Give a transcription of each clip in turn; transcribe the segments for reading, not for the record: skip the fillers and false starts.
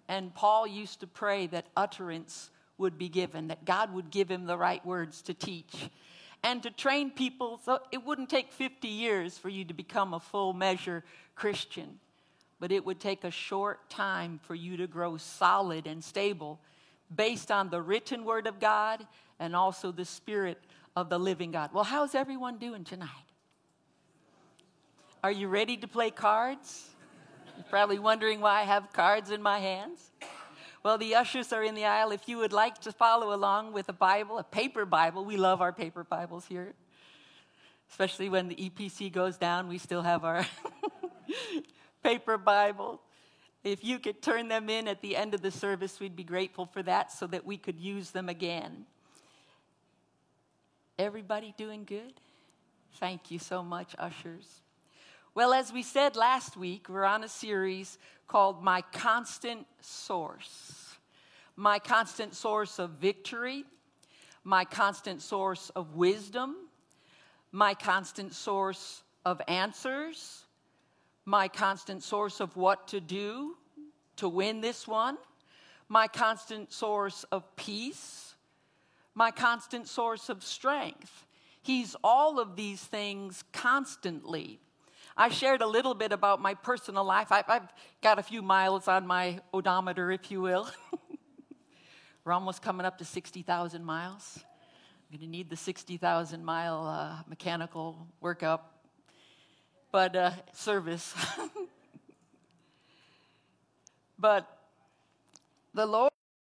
And Paul used to pray that utterance would be given, that God would give him the right words to teach and to train people. So it wouldn't take 50 years for you to become a full measure Christian, but it would take a short time for you to grow solid and stable based on the written word of God and also the Spirit of the living God. Well, how's everyone doing tonight? Are you ready to play cards? You're probably wondering why I have cards in my hands. Well, the ushers are in the aisle. If you would like to follow along with a Bible, a paper Bible, we love our paper Bibles here. Especially when the EPC goes down, we still have our paper Bible. If you could turn them in at the end of the service, we'd be grateful for that so that we could use them again. Everybody doing good? Thank you so much, ushers. Well, as we said last week, we're on a series called My Constant Source. My constant source of victory, my constant source of wisdom, my constant source of answers, my constant source of what to do to win this one, my constant source of peace, my constant source of strength. He's all of these things constantly. I shared a little bit about my personal life. I've got a few miles on my odometer, if you will. We're almost coming up to 60,000 miles. I'm going to need the 60,000-mile mechanical workup, but service. But the Lord,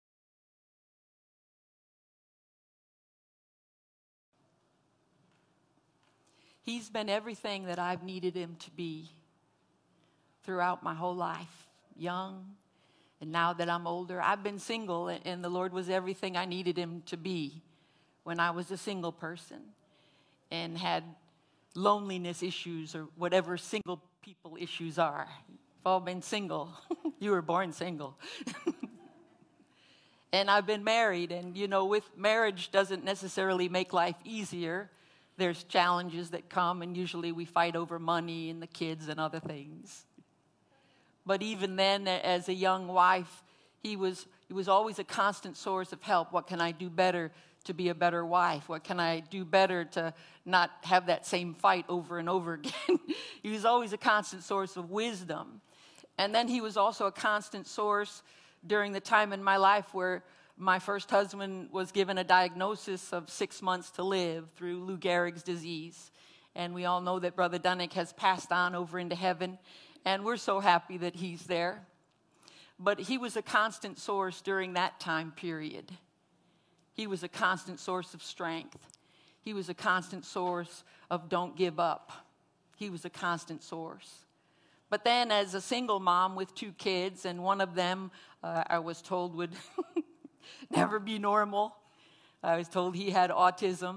He's been everything that I've needed him to be throughout my whole life, young, and now that I'm older. I've been single, and the Lord was everything I needed him to be when I was a single person and had loneliness issues or whatever single people issues are. You've all been single. You were born single. And I've been married, and with marriage doesn't necessarily make life easier. There's challenges that come, and usually we fight over money and the kids and other things. But even then, as a young wife, he was always a constant source of help. What can I do better to be a better wife? What can I do better to not have that same fight over and over again? He was always a constant source of wisdom. And then he was also a constant source during the time in my life where my first husband was given a diagnosis of 6 months to live through Lou Gehrig's disease. And we all know that Brother Dunnick has passed on over into heaven, and we're so happy that he's there. But he was a constant source during that time period. He was a constant source of strength. He was a constant source of don't give up. He was a constant source. But then as a single mom with 2 kids, and one of them I was told would never be normal. I was told he had autism.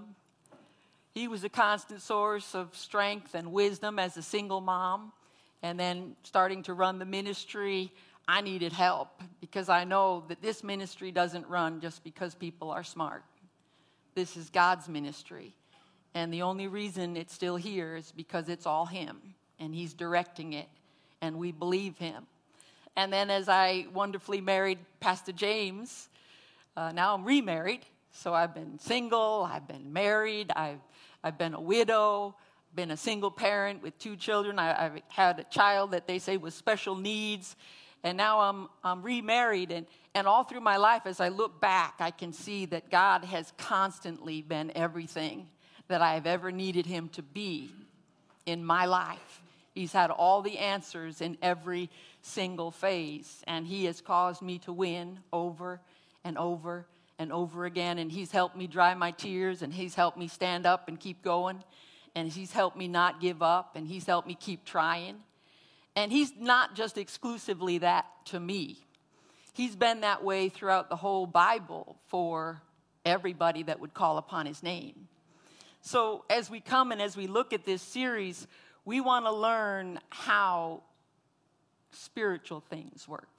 He was a constant source of strength and wisdom as a single mom. And then starting to run the ministry, I needed help because I know that this ministry doesn't run just because people are smart. This is God's ministry. And the only reason it's still here is because it's all him. And he's directing it. And we believe him. And then as I wonderfully married Pastor James, now I'm remarried, so I've been single, I've been married, I've been a widow, been a single parent with 2 children. I've had a child that they say was special needs, and now I'm remarried. And all through my life, as I look back, I can see that God has constantly been everything that I have ever needed him to be in my life. He's had all the answers in every single phase, and he has caused me to win over and over and over again, and he's helped me dry my tears, and he's helped me stand up and keep going, and he's helped me not give up, and he's helped me keep trying. And he's not just exclusively that to me. He's been that way throughout the whole Bible for everybody that would call upon his name. So as we come and as we look at this series, we want to learn how spiritual things work.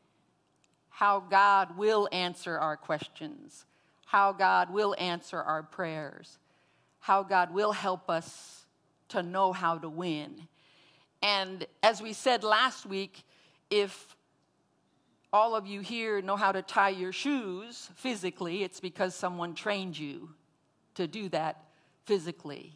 How God will answer our questions. How God will answer our prayers. How God will help us to know how to win. And as we said last week, if all of you here know how to tie your shoes physically, it's because someone trained you to do that physically.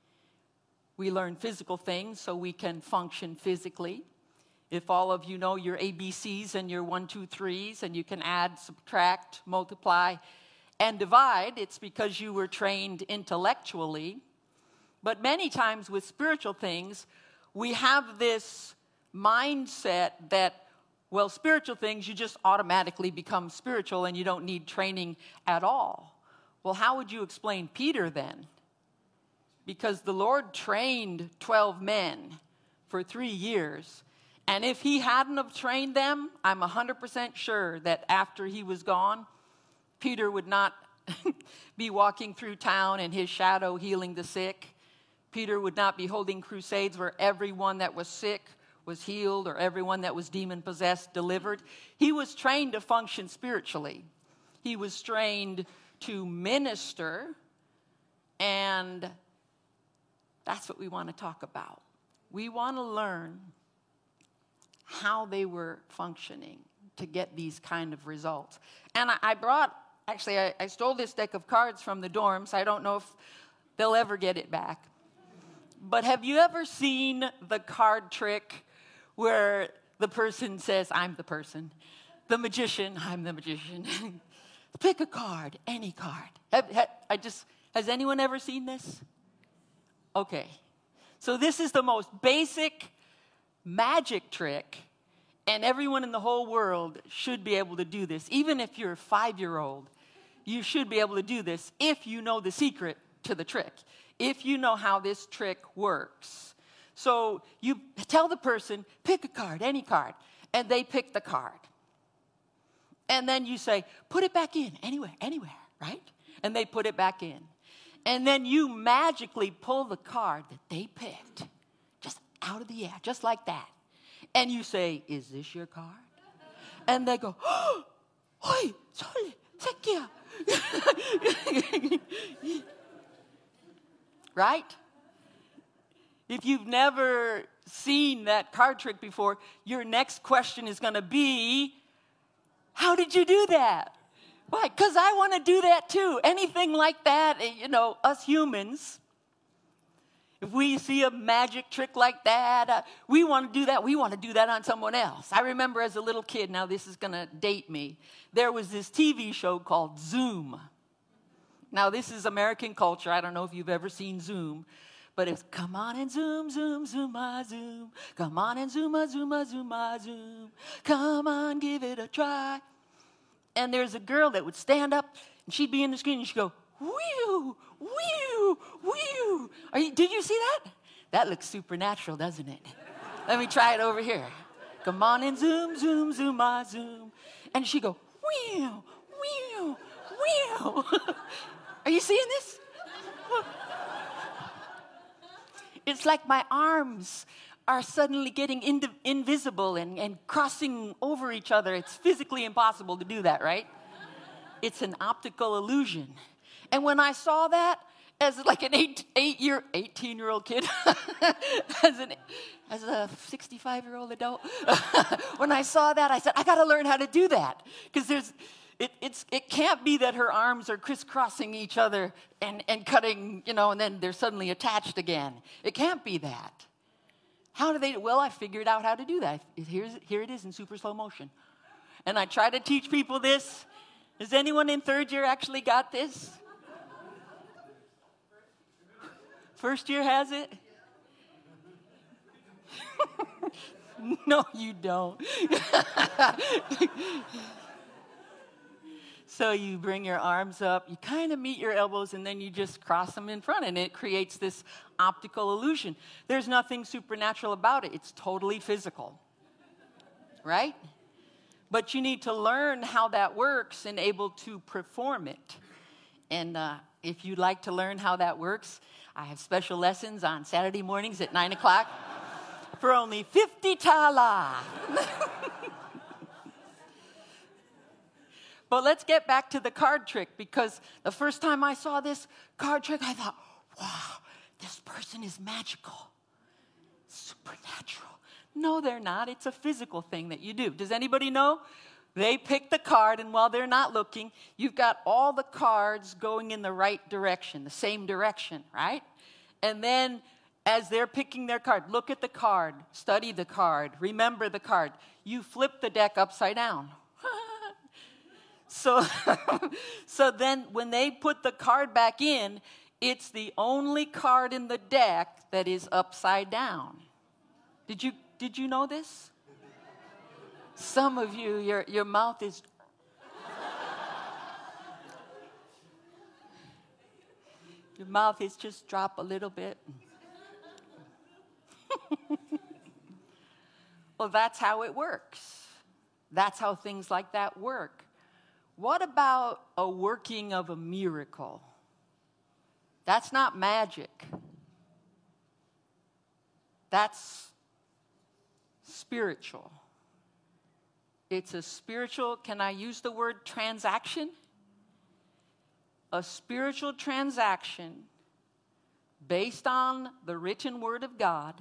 We learn physical things so we can function physically. If all of you know your ABCs and your 1, 2, 3s, and you can add, subtract, multiply, and divide, it's because you were trained intellectually. But many times with spiritual things, we have this mindset that, well, spiritual things, you just automatically become spiritual and you don't need training at all. Well, how would you explain Peter then? Because the Lord trained 12 men for 3 years. And if he hadn't have trained them, I'm 100% sure that after he was gone, Peter would not be walking through town in his shadow healing the sick. Peter would not be holding crusades where everyone that was sick was healed or everyone that was demon-possessed delivered. He was trained to function spiritually. He was trained to minister, and that's what we want to talk about. We want to learn how they were functioning to get these kind of results. And I stole this deck of cards from the dorms. I don't know if they'll ever get it back. But have you ever seen the card trick where the person says, I'm the person. The magician, I'm the magician. Pick a card, any card. Has anyone ever seen this? Okay. So this is the most basic magic trick, and everyone in the whole world should be able to do this. Even if you're a 5-year-old, you should be able to do this if you know the secret to the trick, if you know how this trick works. So you tell the person, pick a card, any card, and they pick the card. And then you say, put it back in, anywhere, right? And they put it back in. And then you magically pull the card that they picked, just out of the air, just like that. And you say, is this your card? And they go, oh, oi, sorry, thank you. Right? If you've never seen that card trick before, your next question is going to be, how did you do that? Why? Because I want to do that too. Anything like that, us humans, if we see a magic trick like that, we want to do that. We want to do that on someone else. I remember as a little kid, now this is going to date me, there was this TV show called Zoom. Now this is American culture. I don't know if you've ever seen Zoom, but it's come on and zoom, zoom, zoom, zoom. Come on and zoom, zoom, zoom, zoom. Come on, give it a try. And there's a girl that would stand up, and she'd be in the screen, and she'd go, whew, whew, whew. Did you see that? That looks supernatural, doesn't it? Let me try it over here. Come on and zoom, zoom, zoom, zoom. And she'd go, whew, whew, whew. Are you seeing this? It's like my arms are suddenly getting invisible and crossing over each other. It's physically impossible to do that, right? It's an optical illusion. And when I saw that, as like an 18-year-old kid, as a 65-year-old adult, when I saw that, I said, I got to learn how to do that. Because it can't be that her arms are crisscrossing each other and cutting, and then they're suddenly attached again. It can't be that. How do they? Well, I figured out how to do that. Here it is in super slow motion. And I try to teach people this. Has anyone in third year actually got this? First year has it? No, you don't. So you bring your arms up, you kind of meet your elbows, and then you just cross them in front, and it creates this optical illusion. There's nothing supernatural about it. It's totally physical, right? But you need to learn how that works and able to perform it. And if you'd like to learn how that works, I have special lessons on Saturday mornings at 9 o'clock for only 50 tala. But let's get back to the card trick, because the first time I saw this card trick, I thought, wow, this person is magical, supernatural. No, they're not. It's a physical thing that you do. Does anybody know They pick the card, and while they're not looking, you've got all the cards going in the right direction, the same direction, right? And then as they're picking their card, look at the card, study the card, remember the card. You flip the deck upside down. So then when they put the card back in, it's the only card in the deck that is upside down. Did you know this? Some of you, your mouth is... Your mouth is just drop a little bit. Well, that's how it works. That's how things like that work. What about a working of a miracle? That's not magic. That's spiritual. It's a spiritual, can I use the word transaction? A spiritual transaction based on the written word of God,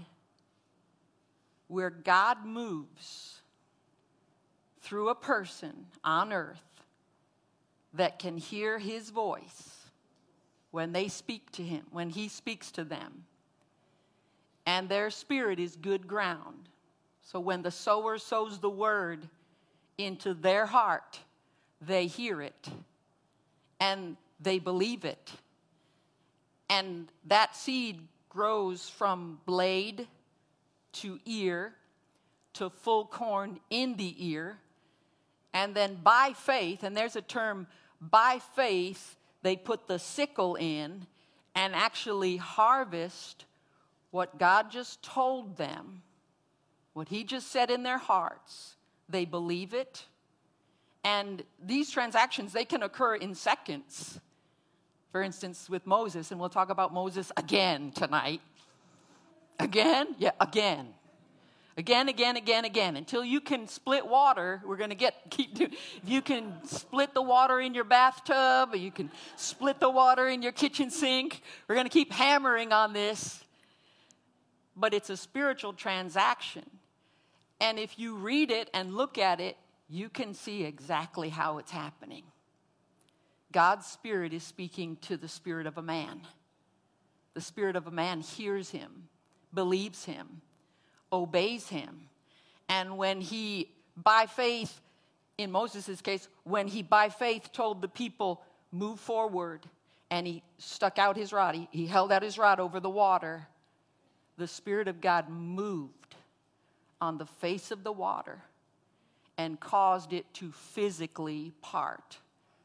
where God moves through a person on earth that can hear his voice when they speak to him, when he speaks to them. And their spirit is good ground. So when the sower sows the word into their heart, they hear it and they believe it. And that seed grows from blade to ear to full corn in the ear. And then by faith, and there's a term, by faith, they put the sickle in and actually harvest what God just told them, what he just said in their hearts. They believe it. And these transactions, they can occur in seconds. For instance, with Moses, and we'll talk about Moses again tonight. Again? Yeah, again. Again, until you can split water. We're going to keep doing. If you can split the water in your bathtub, or you can split the water in your kitchen sink, we're going to keep hammering on this. But it's a spiritual transaction. And if you read it and look at it, you can see exactly how it's happening. God's Spirit is speaking to the spirit of a man. The spirit of a man hears him, believes him, obeys him. And when he, by faith, in Moses' case, when he by faith told the people, move forward, and he stuck out his rod, he held out his rod over the water, the Spirit of God moved on the face of the water and caused it to physically part.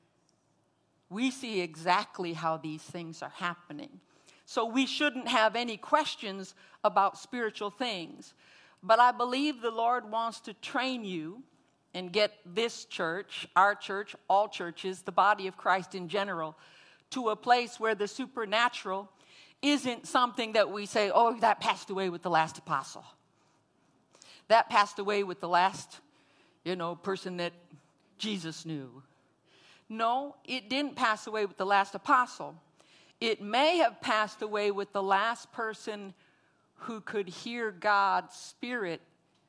We see exactly how these things are happening. So we shouldn't have any questions about spiritual things. But I believe the Lord wants to train you and get this church, our church, all churches, the body of Christ in general, to a place where the supernatural isn't something that we say, oh, that passed away with the last apostle. That passed away with the last, person that Jesus knew. No, it didn't pass away with the last apostle. It may have passed away with the last person who could hear God's Spirit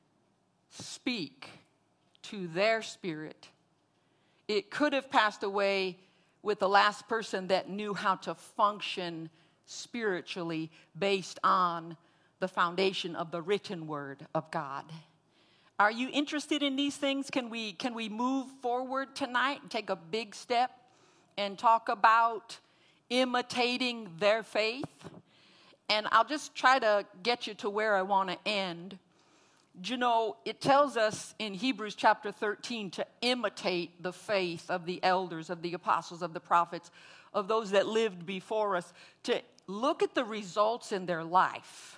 speak to their spirit. It could have passed away with the last person that knew how to function spiritually based on the foundation of the written word of God. Are you interested in these things? Can we move forward tonight and take a big step and talk about imitating their faith? And I'll just try to get you to where I want to end. It tells us in Hebrews chapter 13 to imitate the faith of the elders, of the apostles, of the prophets, of those that lived before us, to look at the results in their life.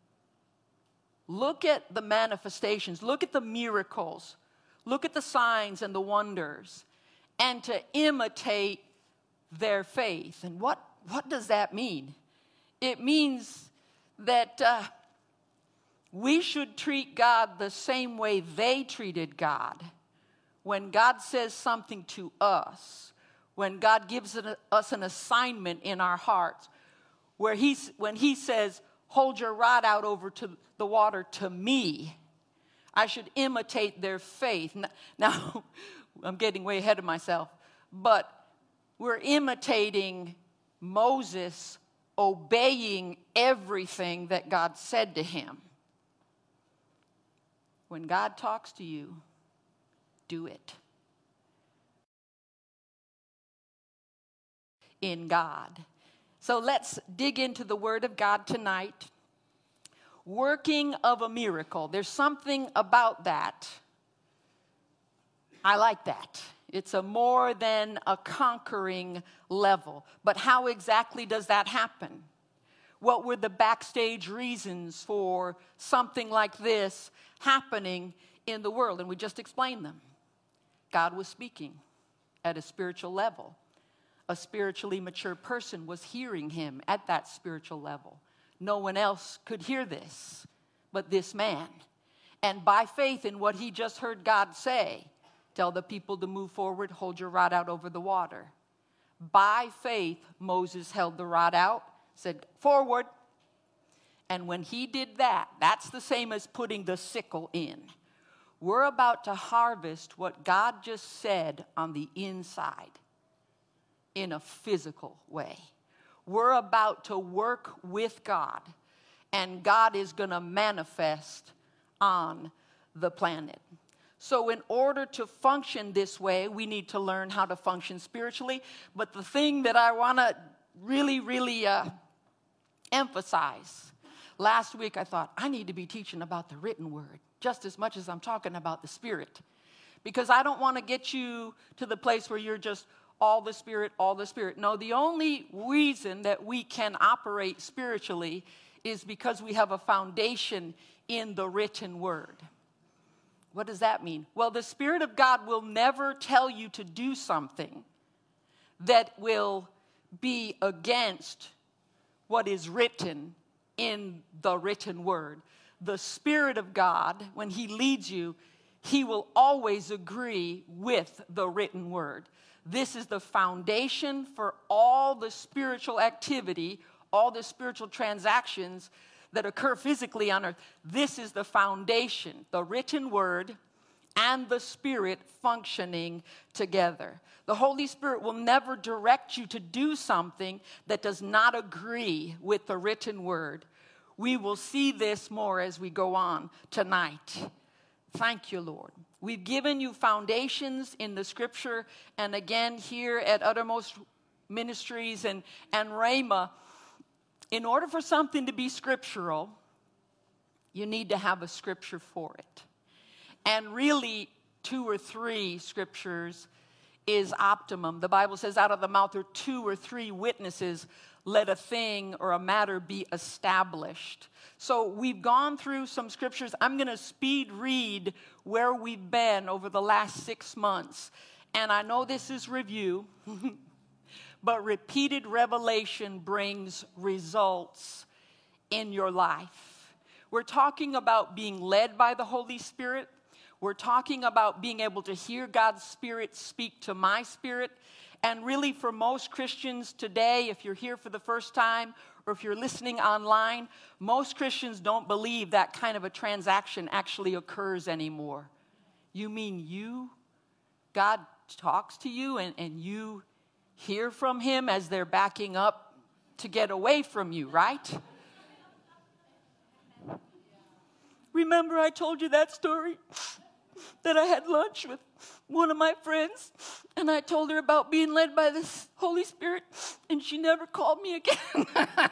Look at the manifestations. Look at the miracles. Look at the signs and the wonders. And to imitate their faith. And what does that mean? It means that we should treat God the same way they treated God. When God says something to us, when God gives us an assignment in our hearts, when he says, hold your rod out over to the water to me, I should imitate their faith. Now, I'm getting way ahead of myself, but we're imitating Moses obeying everything that God said to him. When God talks to you, do it. In God. So let's dig into the Word of God tonight. Working of a miracle. There's something about that. I like that. It's a more than a conquering level. But how exactly does that happen? What were the backstage reasons for something like this happening in the world? And we just explained them. God was speaking at a spiritual level. A spiritually mature person was hearing him at that spiritual level. No one else could hear this but this man. And by faith in what he just heard God say, tell the people to move forward, hold your rod out over the water. By faith, Moses held the rod out, said, forward. And when he did that, that's the same as putting the sickle in. We're about to harvest what God just said on the inside in a physical way. We're about to work with God, and God is going to manifest on the planet. So in order to function this way, we need to learn how to function spiritually. But the thing that I want to really emphasize, last week I thought, I need to be teaching about the written word just as much as I'm talking about the Spirit. Because I don't want to get you to the place where you're just all the Spirit, all the Spirit. No, the only reason that we can operate spiritually is because we have a foundation in the written word. What does that mean? Well, the Spirit of God will never tell you to do something that will be against what is written in the written word. The Spirit of God, when he leads you, he will always agree with the written word. This is the foundation for all the spiritual activity, all the spiritual transactions that occur physically on earth. This is the foundation, the written word and the Spirit functioning together. The Holy Spirit will never direct you to do something that does not agree with the written word. We will see this more as we go on tonight. Thank you, Lord. We've given you foundations in the Scripture, and again here at Uttermost Ministries and Rhema. In order for something to be scriptural, you need to have a scripture for it. And really, 2 or 3 scriptures is optimum. The Bible says, out of the mouth of 2 or 3 witnesses, let a thing or a matter be established. So we've gone through some scriptures. I'm going to speed read where we've been over the last 6 months. And I know this is review. But repeated revelation brings results in your life. We're talking about being led by the Holy Spirit. We're talking about being able to hear God's Spirit speak to my spirit. And really for most Christians today, if you're here for the first time or if you're listening online, most Christians don't believe that kind of a transaction actually occurs anymore. You mean God talks to you and you hear from him as they're backing up to get away from you, right? Remember I told you that story? That I had lunch with one of my friends, and I told her about being led by the Holy Spirit, and she never called me again.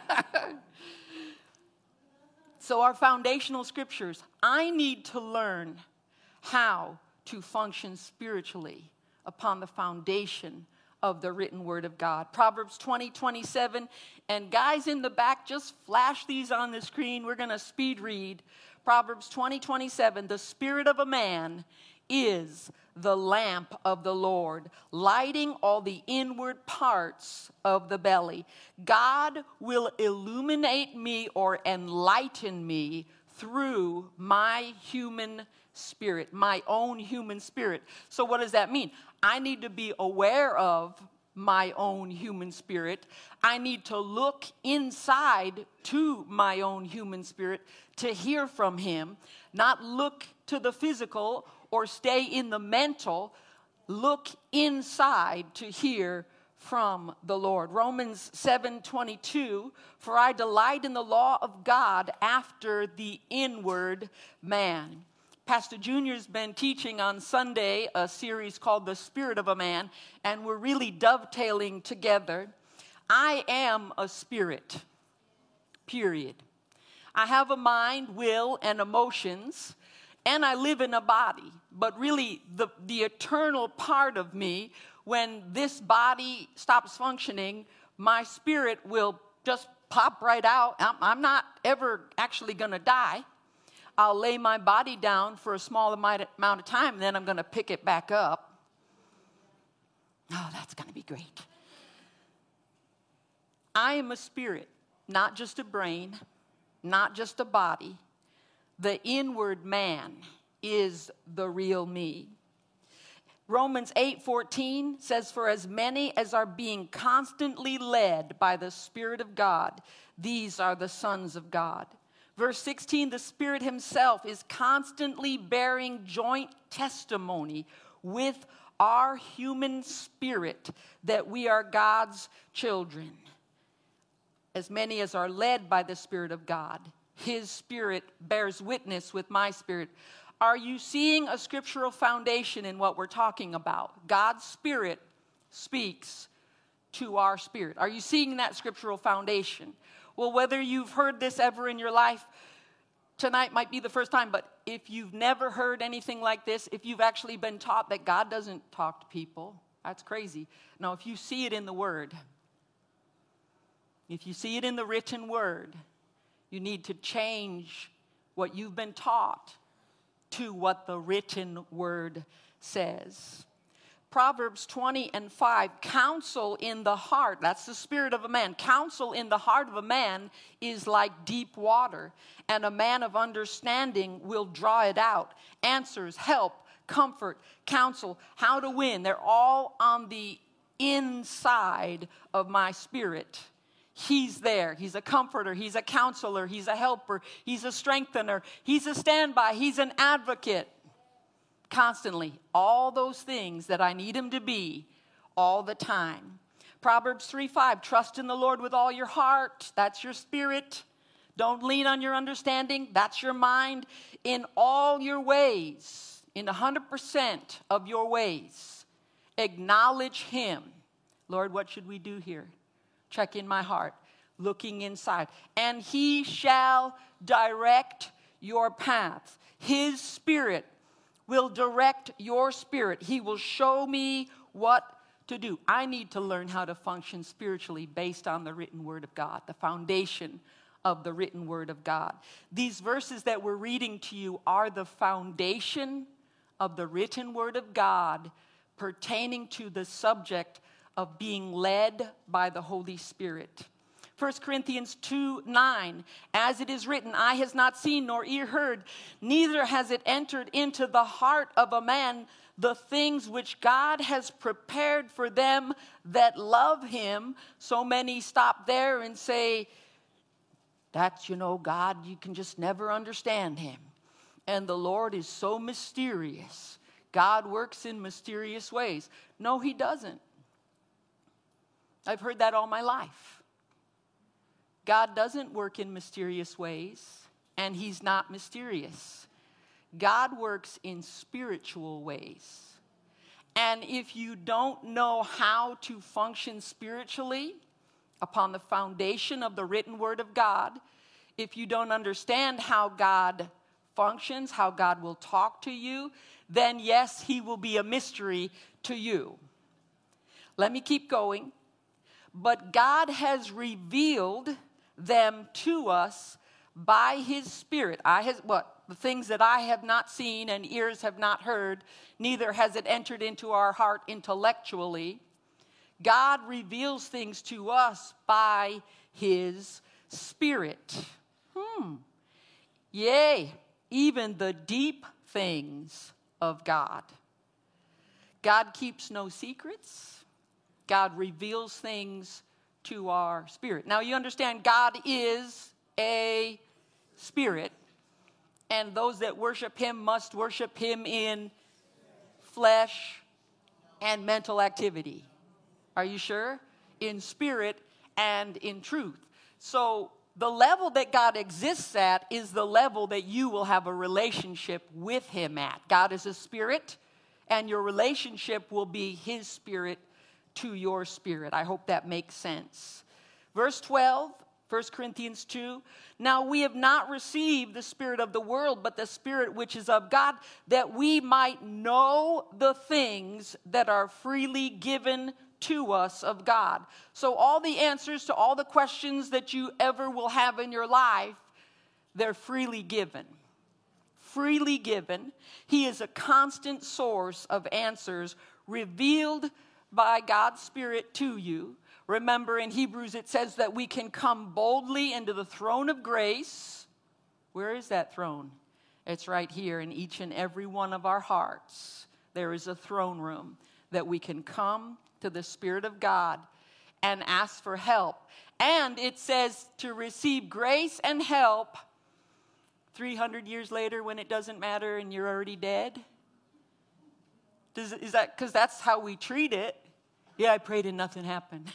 So our foundational scriptures, I need to learn how to function spiritually upon the foundation of the written word of God. Proverbs 20:27. And guys in the back, just flash these on the screen. We're going to speed read. Proverbs 20:27. The spirit of a man is the lamp of the Lord, lighting all the inward parts of the belly. God will illuminate me or enlighten me through my human spirit, my own human spirit. So what does that mean? I need to be aware of my own human spirit. I need to look inside to my own human spirit to hear from him, not look to the physical or stay in the mental. Look inside to hear from the Lord. Romans 7:22, for I delight in the law of God after the inward man. Pastor Junior's been teaching on Sunday a series called The Spirit of a Man, and we're really dovetailing together. I am a spirit, period. I have a mind, will, and emotions, and I live in a body. But really, the eternal part of me, when this body stops functioning, my spirit will just pop right out. I'm not ever actually going to die. I'll lay my body down for a small amount of time, and then I'm going to pick it back up. Oh, that's going to be great. I am a spirit, not just a brain, not just a body. The inward man is the real me. Romans 8:14 says, for as many as are being constantly led by the Spirit of God, these are the sons of God. Verse 16, the Spirit himself is constantly bearing joint testimony with our human spirit that we are God's children. As many as are led by the Spirit of God, his Spirit bears witness with my spirit. Are you seeing a scriptural foundation in what we're talking about? God's Spirit speaks to our spirit. Are you seeing that scriptural foundation? Well, whether you've heard this ever in your life, tonight might be the first time, but if you've never heard anything like this, if you've actually been taught that God doesn't talk to people, that's crazy. No, if you see it in the Word, if you see it in the written Word, you need to change what you've been taught to what the written Word says. Proverbs 20:5, counsel in the heart, that's the spirit of a man. Counsel in the heart of a man is like deep water, and a man of understanding will draw it out. Answers, help, comfort, counsel, how to win, they're all on the inside of my spirit. He's there. He's a comforter. He's a counselor. He's a helper. He's a strengthener. He's a standby. He's an advocate. Constantly, all those things that I need him to be all the time. Proverbs 3:5, trust in the Lord with all your heart. That's your spirit. Don't lean on your understanding. That's your mind. In all your ways, in 100% of your ways, acknowledge him. Lord, what should we do here? Check in my heart, looking inside. And he shall direct your paths. His Spirit will direct your spirit. He will show me what to do. I need to learn how to function spiritually based on the written Word of God, the foundation of the written Word of God. These verses that we're reading to you are the foundation of the written Word of God pertaining to the subject of being led by the Holy Spirit. 1 Corinthians 2:9, as it is written, eye has not seen nor ear heard, neither has it entered into the heart of a man the things which God has prepared for them that love him. So many stop there and say, that's, God, you can just never understand him. And the Lord is so mysterious. God works in mysterious ways. No, he doesn't. I've heard that all my life. God doesn't work in mysterious ways, and he's not mysterious. God works in spiritual ways. And if you don't know how to function spiritually upon the foundation of the written Word of God, if you don't understand how God functions, how God will talk to you, then yes, he will be a mystery to you. Let me keep going. But God has revealed them to us by his Spirit. The things that I have not seen and ears have not heard, neither has it entered into our heart intellectually. God reveals things to us by his Spirit. Yea, even the deep things of God. God keeps no secrets. God reveals things to our spirit. Now you understand God is a spirit. And those that worship him must worship him in flesh and mental activity. Are you sure? In spirit and in truth. So the level that God exists at is the level that you will have a relationship with him at. God is a spirit, and your relationship will be his spirit to your spirit. I hope that makes sense. Verse 12, 1 Corinthians 2. Now we have not received the spirit of the world, but the spirit which is of God, that we might know the things that are freely given to us of God. So all the answers to all the questions that you ever will have in your life, they're freely given. Freely given. He is a constant source of answers revealed by God's Spirit to you. Remember, in Hebrews it says that we can come boldly into the throne of grace. Where is that throne? It's right here in each and every one of our hearts. There is a throne room that we can come to the Spirit of God and ask for help. And it says to receive grace and help 300 years later when it doesn't matter and you're already dead. Is that because that's how we treat it? Yeah, I prayed and nothing happened.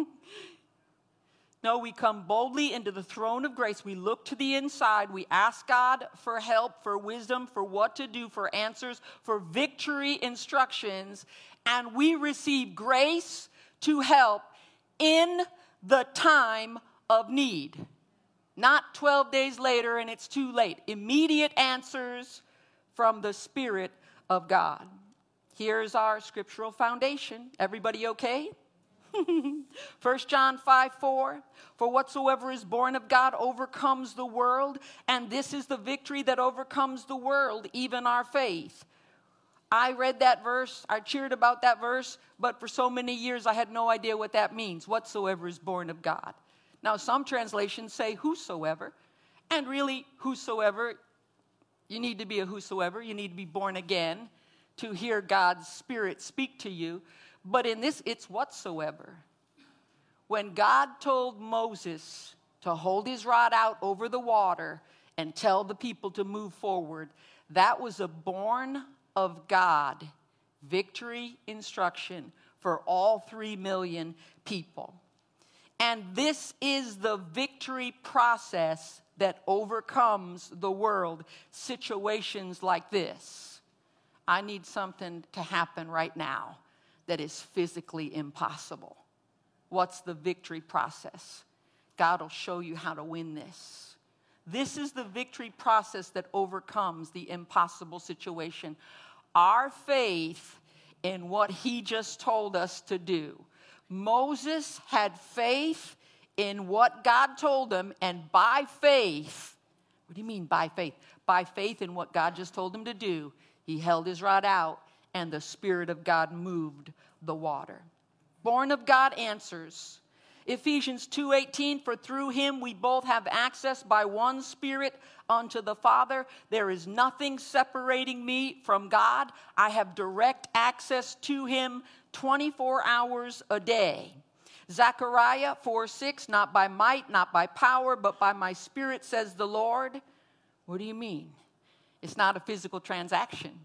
No, we come boldly into the throne of grace. We look to the inside. We ask God for help, for wisdom, for what to do, for answers, for victory instructions. And we receive grace to help in the time of need. Not 12 days later and it's too late. Immediate answers from the Spirit of God. Here's our scriptural foundation. Everybody okay? 1 John 5:4. For whatsoever is born of God overcomes the world, and this is the victory that overcomes the world, even our faith. I read that verse, I cheered about that verse, but for so many years I had no idea what that means. Whatsoever is born of God. Now some translations say whosoever, and really whosoever, you need to be a whosoever, you need to be born again to hear God's Spirit speak to you. But in this, it's whatsoever. When God told Moses to hold his rod out over the water and tell the people to move forward, that was a born of God victory instruction for all 3 million people. And this is the victory process that overcomes the world, situations like this. I need something to happen right now that is physically impossible. What's the victory process? God will show you how to win this. This is the victory process that overcomes the impossible situation. Our faith in what he just told us to do. Moses had faith in what God told him, and by faith, what do you mean by faith? By faith in what God just told him to do, he held his rod out, and the Spirit of God moved the water. Born of God answers. Ephesians 2:18, for through him we both have access by one Spirit unto the Father. There is nothing separating me from God. I have direct access to him 24 hours a day. Zechariah 4:6, not by might, not by power, but by my Spirit, says the Lord. What do you mean? It's not a physical transaction.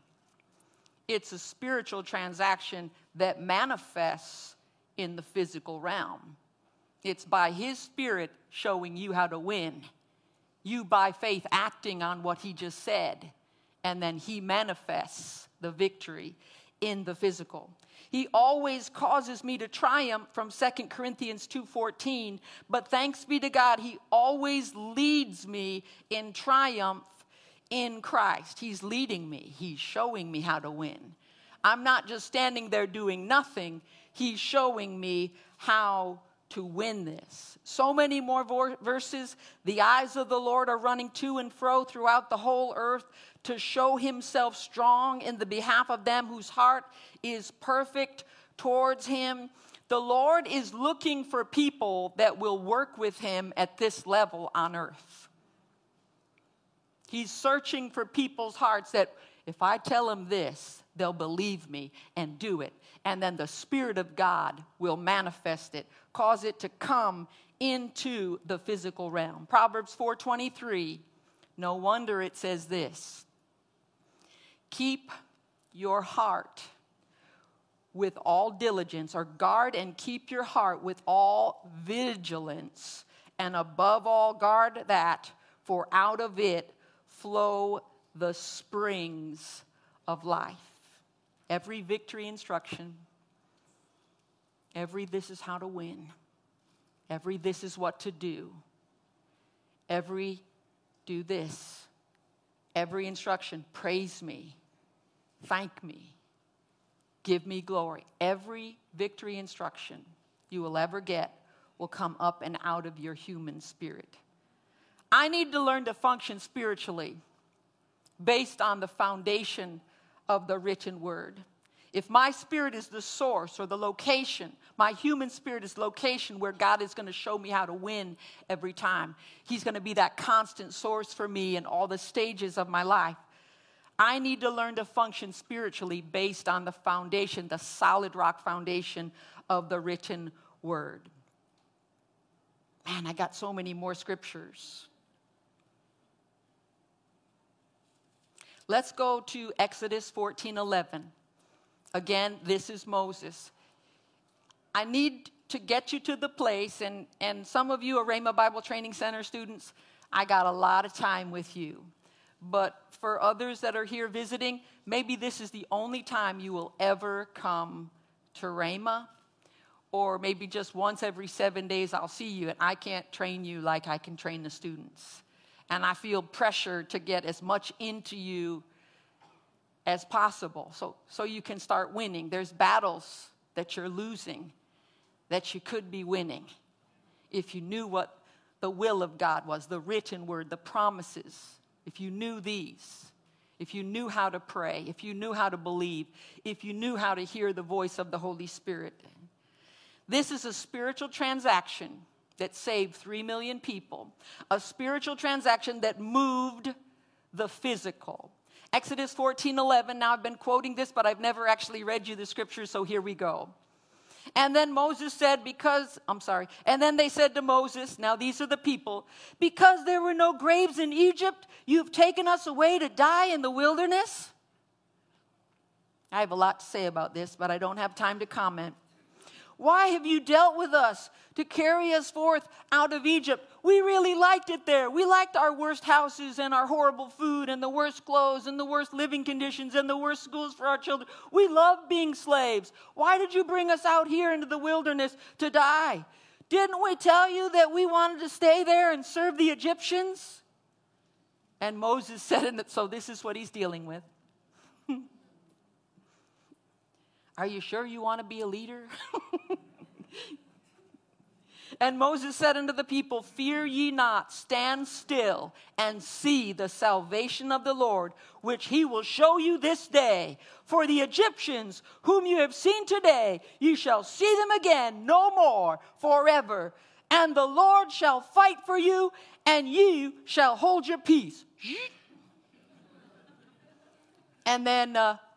It's a spiritual transaction that manifests in the physical realm. It's by his Spirit showing you how to win. You by faith acting on what he just said. And then he manifests the victory in the physical. He always causes me to triumph from 2 Corinthians 2:14. But thanks be to God, he always leads me in triumph in Christ. He's leading me. He's showing me how to win. I'm not just standing there doing nothing. He's showing me how to win this. So many more verses. The eyes of the Lord are running to and fro throughout the whole earth to show himself strong in the behalf of them whose heart is perfect towards him. The Lord is looking for people that will work with him at this level on earth. He's searching for people's hearts that if I tell them this, they'll believe me and do it. And then the Spirit of God will manifest it, cause it to come into the physical realm. Proverbs 4:23, No wonder it says this. Keep your heart with all diligence, or guard and keep your heart with all vigilance, and above all guard that, for out of it flow the springs of life. Every victory instruction, every this is how to win, every this is what to do, every do this, every instruction, praise me, thank me, give me glory. Every victory instruction you will ever get will come up and out of your human spirit. I need to learn to function spiritually based on the foundation of the written word. If my spirit is the source or the location, my human spirit is location where God is going to show me how to win every time. He's going to be that constant source for me in all the stages of my life. I need to learn to function spiritually based on the foundation, the solid rock foundation of the written word. Man, I got so many more scriptures. Let's go to Exodus 14:11. Again, this is Moses. I need to get you to the place, and some of you are Rhema Bible Training Center students, I got a lot of time with you. But for others that are here visiting, maybe this is the only time you will ever come to Rhema, or maybe just once every 7 days I'll see you, and I can't train you like I can train the students. And I feel pressure to get as much into you as possible so you can start winning. There's battles that you're losing that you could be winning if you knew what the will of God was, the written word, the promises. If you knew these, if you knew how to pray, if you knew how to believe, if you knew how to hear the voice of the Holy Spirit. This is a spiritual transaction that saved 3 million people, a spiritual transaction that moved the physical. Exodus 14:11, now I've been quoting this, but I've never actually read you the scriptures, so here we go. And then and then they said to Moses, now these are the people, because there were no graves in Egypt, you've taken us away to die in the wilderness? I have a lot to say about this, but I don't have time to comment. Why have you dealt with us to carry us forth out of Egypt? We really liked it there. We liked our worst houses and our horrible food and the worst clothes and the worst living conditions and the worst schools for our children. We loved being slaves. Why did you bring us out here into the wilderness to die? Didn't we tell you that we wanted to stay there and serve the Egyptians? And Moses said, so this is what he's dealing with. Are you sure you want to be a leader? And Moses said unto the people, fear ye not, stand still and see the salvation of the Lord, which he will show you this day. For the Egyptians whom you have seen today, you shall see them again no more forever. And the Lord shall fight for you, and you shall hold your peace. And then,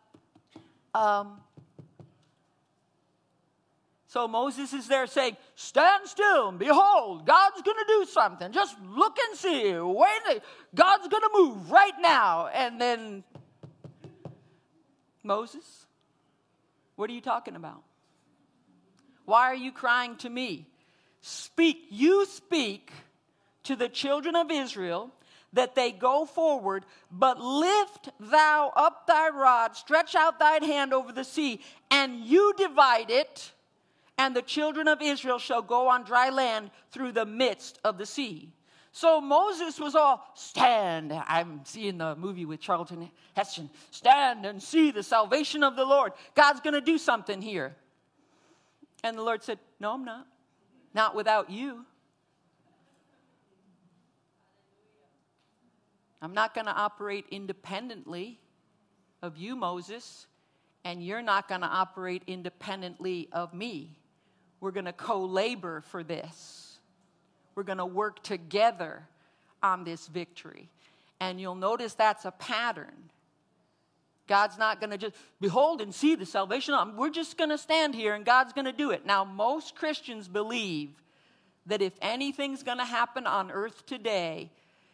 so Moses is there saying, stand still and behold, God's going to do something. Just look and see. Wait, God's going to move right now. And then, Moses, what are you talking about? Why are you crying to me? You speak to the children of Israel that they go forward, but lift thou up thy rod, stretch out thine hand over the sea, and you divide it, and the children of Israel shall go on dry land through the midst of the sea. So Moses was all, stand. I'm seeing the movie with Charlton Heston. Stand and see the salvation of the Lord. God's going to do something here. And the Lord said, no, I'm not. Not without you. I'm not going to operate independently of you, Moses, and you're not going to operate independently of me. We're going to co-labor for this. We're going to work together on this victory. And you'll notice that's a pattern. God's not going to just behold and see the salvation. We're just going to stand here and God's going to do it. Now, most Christians believe that if anything's going to happen on earth today,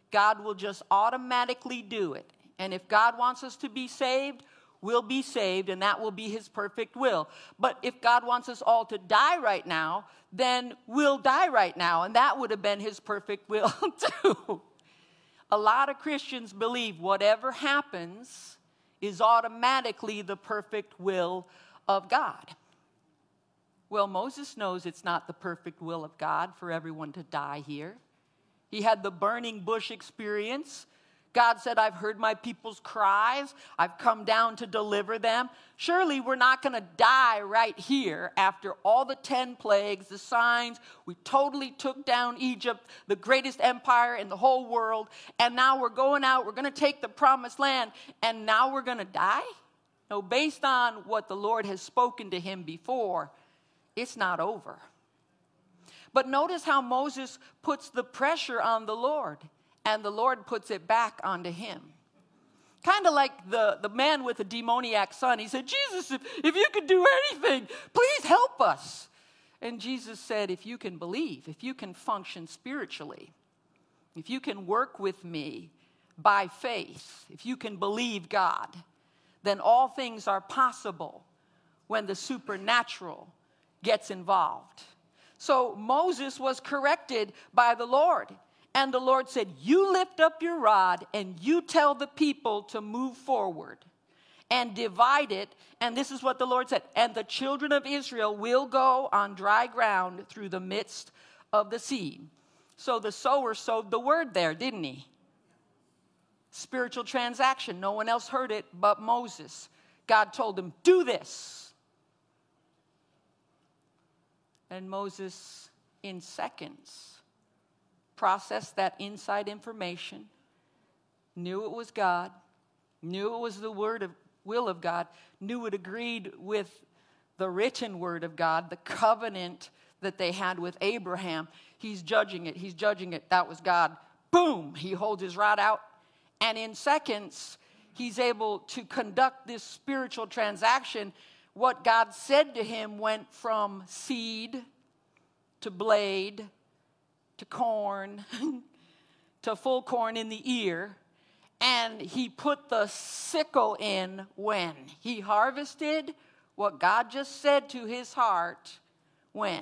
God will just automatically do it. And if God wants us to be saved, we'll be saved, and that will be his perfect will. But if God wants us all to die right now, then we'll die right now, and that would have been his perfect will too. A lot of Christians believe whatever happens is automatically the perfect will of God. Well, Moses knows it's not the perfect will of God for everyone to die here. He had the burning bush experience. God said, I've heard my people's cries. I've come down to deliver them. Surely we're not going to die right here after all the 10 plagues, the signs. We totally took down Egypt, the greatest empire in the whole world. And now we're going out. We're going to take the promised land. And now we're going to die? No, based on what the Lord has spoken to him before, it's not over. But notice how Moses puts the pressure on the Lord, and the Lord puts it back onto him. Kind of like the man with the demoniac son. He said, Jesus, if you could do anything, please help us. And Jesus said, if you can believe, if you can function spiritually, if you can work with me by faith, if you can believe God, then all things are possible when the supernatural gets involved. So Moses was corrected by the Lord. And the Lord said, you lift up your rod and you tell the people to move forward and divide it. And this is what the Lord said. And the children of Israel will go on dry ground through the midst of the sea. So the sower sowed the word there, didn't he? Spiritual transaction. No one else heard it but Moses. God told him, do this. And Moses, in seconds, processed that inside information, knew it was God, knew it was the will of God, knew it agreed with the written word of God, the covenant that they had with Abraham. He's judging it. That was God. Boom! He holds his rod out. And in seconds, he's able to conduct this spiritual transaction. What God said to him went from seed to blade to corn to full corn in the ear. And he put the sickle in when? He harvested what God just said to his heart. When?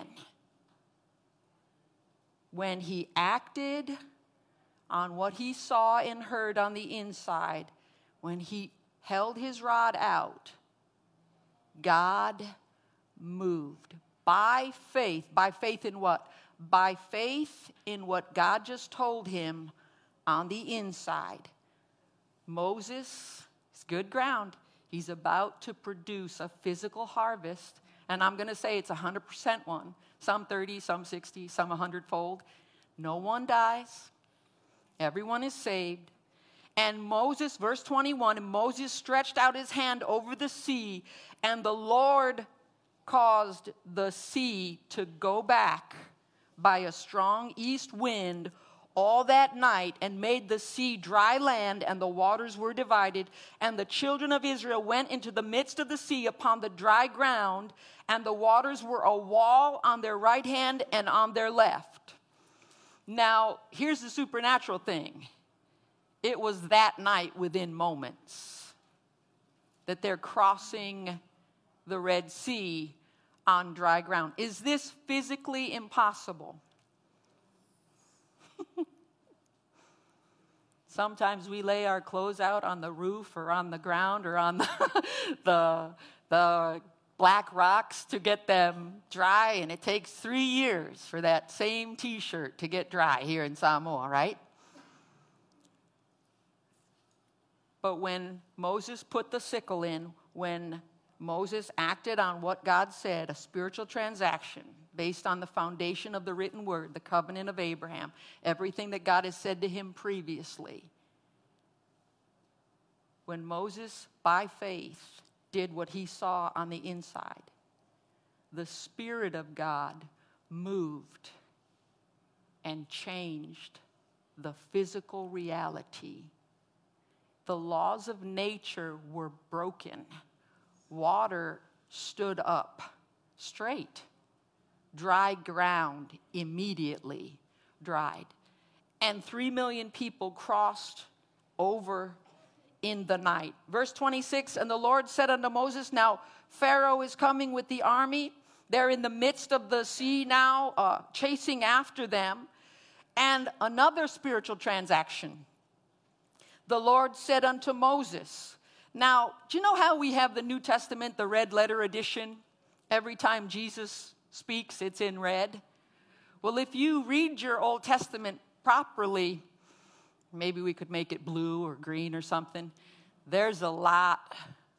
When he acted on what he saw and heard on the inside. When he held his rod out, God moved by faith. By faith in what? By faith in what God just told him on the inside. Moses is good ground. He's about to produce a physical harvest. And I'm going to say it's 100% one. Some 30, some 60, some 100-fold. No one dies. Everyone is saved. And Moses, verse 21, and Moses stretched out his hand over the sea, and the Lord caused the sea to go back by a strong east wind all that night, and made the sea dry land, and the waters were divided. And the children of Israel went into the midst of the sea upon the dry ground, and the waters were a wall on their right hand and on their left. Now, here's the supernatural thing. It was that night within moments that they're crossing the Red Sea on dry ground. Is this physically impossible? Sometimes we lay our clothes out on the roof or on the ground or on the black rocks to get them dry, and it takes 3 years for that same t-shirt to get dry here in Samoa, right? But when Moses put the sickle in, when Moses acted on what God said, a spiritual transaction based on the foundation of the written word, the covenant of Abraham, everything that God has said to him previously. When Moses, by faith, did what he saw on the inside, the Spirit of God moved and changed the physical reality. The laws of nature were broken. Water stood up straight. Dry ground immediately dried. and 3 million people crossed over in the night. Verse 26, and the Lord said unto Moses, now Pharaoh is coming with the army. They're in the midst of the sea now, chasing after them. And another spiritual transaction. The Lord said unto Moses. Now, do you know how we have the New Testament, the red letter edition? Every time Jesus speaks, it's in red. Well, if you read your Old Testament properly, maybe we could make it blue or green or something. There's a lot